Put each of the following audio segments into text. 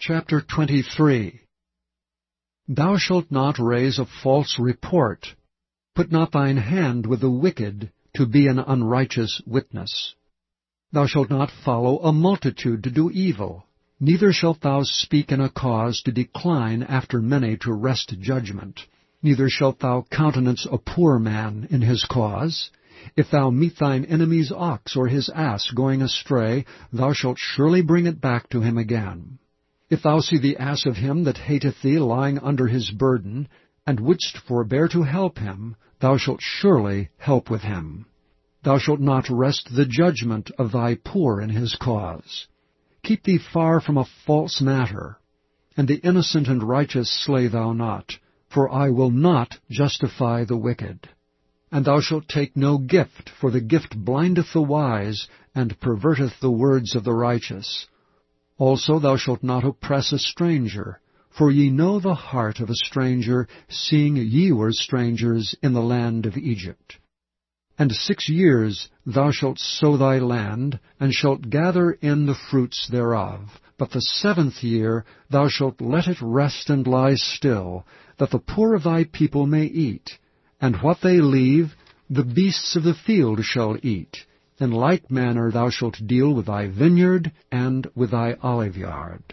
Chapter 23. Thou shalt not raise a false report. Put not thine hand with the wicked, to be an unrighteous witness. Thou shalt not follow a multitude to do evil, neither shalt thou speak in a cause to decline after many to wrest judgment. Neither shalt thou countenance a poor man in his cause. If thou meet thine enemy's ox or his ass going astray, thou shalt surely bring it back to him again. If thou see the ass of him that hateth thee lying under his burden, and wouldst forbear to help him, thou shalt surely help with him. Thou shalt not wrest the judgment of thy poor in his cause. Keep thee far from a false matter, and the innocent and righteous slay thou not, for I will not justify the wicked. And thou shalt take no gift, for the gift blindeth the wise, and perverteth the words of the righteous. Also thou shalt not oppress a stranger, for ye know the heart of a stranger, seeing ye were strangers in the land of Egypt. And 6 years thou shalt sow thy land, and shalt gather in the fruits thereof. But the 7th year thou shalt let it rest and lie still, that the poor of thy people may eat. And what they leave, the beasts of the field shall eat. In like manner thou shalt deal with thy vineyard and with thy oliveyard.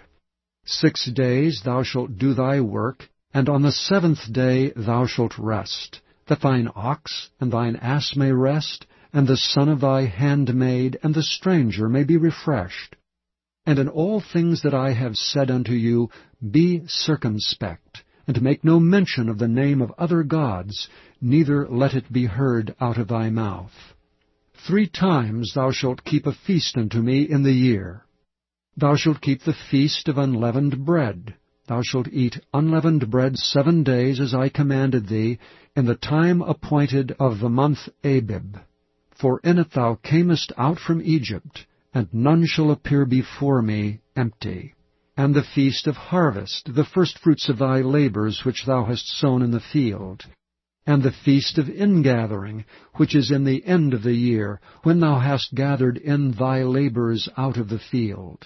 6 days thou shalt do thy work, and on the 7th day thou shalt rest, that thine ox and thine ass may rest, and the son of thy handmaid and the stranger may be refreshed. And in all things that I have said unto you, be circumspect, and make no mention of the name of other gods, neither let it be heard out of thy mouth. 3 times thou shalt keep a feast unto me in the year. Thou shalt keep the feast of unleavened bread. Thou shalt eat unleavened bread 7 days, as I commanded thee, in the time appointed of the month Abib. For in it thou camest out from Egypt, and none shall appear before me empty. And the feast of harvest, the firstfruits of thy labors which thou hast sown in the field. And the feast of ingathering, which is in the end of the year, when thou hast gathered in thy labors out of the field.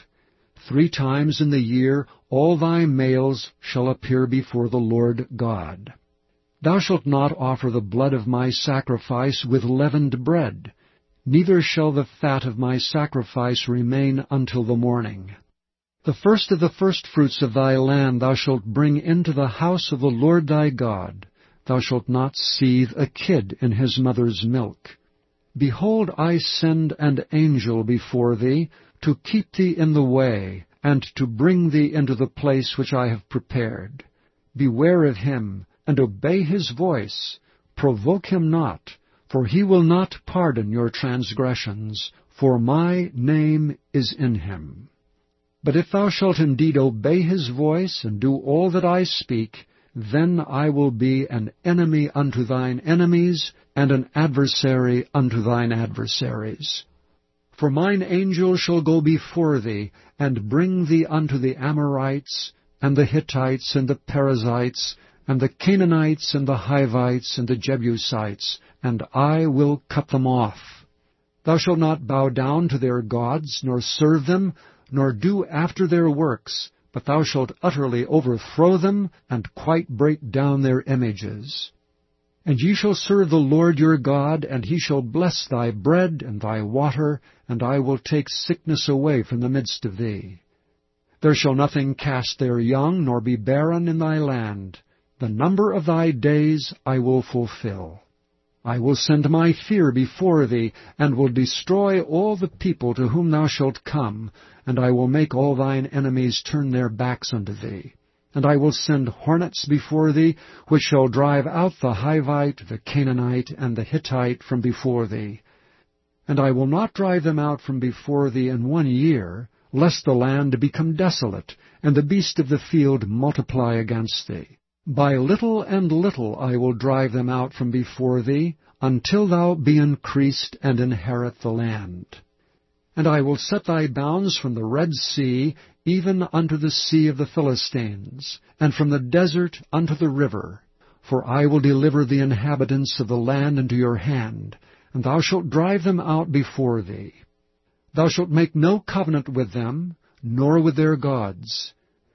3 times in the year all thy males shall appear before the Lord God. Thou shalt not offer the blood of my sacrifice with leavened bread, neither shall the fat of my sacrifice remain until the morning. The first of the firstfruits of thy land thou shalt bring into the house of the Lord thy God. Thou shalt not seethe a kid in his mother's milk. Behold, I send an angel before thee, to keep thee in the way, and to bring thee into the place which I have prepared. Beware of him, and obey his voice. Provoke him not, for he will not pardon your transgressions, for my name is in him. But if thou shalt indeed obey his voice, and do all that I speak, then I will be an enemy unto thine enemies, and an adversary unto thine adversaries. For mine angel shall go before thee, and bring thee unto the Amorites, and the Hittites, and the Perizzites, and the Canaanites, and the Hivites, and the Jebusites, and I will cut them off. Thou shalt not bow down to their gods, nor serve them, nor do after their works, but thou shalt utterly overthrow them, and quite break down their images. And ye shall serve the Lord your God, and he shall bless thy bread and thy water, and I will take sickness away from the midst of thee. There shall nothing cast their young, nor be barren in thy land. The number of thy days I will fulfill. I will send my fear before thee, and will destroy all the people to whom thou shalt come, and I will make all thine enemies turn their backs unto thee. And I will send hornets before thee, which shall drive out the Hivite, the Canaanite, and the Hittite from before thee. And I will not drive them out from before thee in 1 year, lest the land become desolate, and the beast of the field multiply against thee. By little and little I will drive them out from before thee, until thou be increased and inherit the land. And I will set thy bounds from the Red Sea, even unto the sea of the Philistines, and from the desert unto the river. For I will deliver the inhabitants of the land into your hand, and thou shalt drive them out before thee. Thou shalt make no covenant with them, nor with their gods.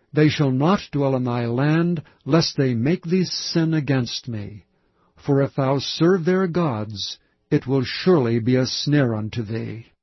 They shall not dwell in thy land, lest they make thee sin against me. For if thou serve their gods, it will surely be a snare unto thee.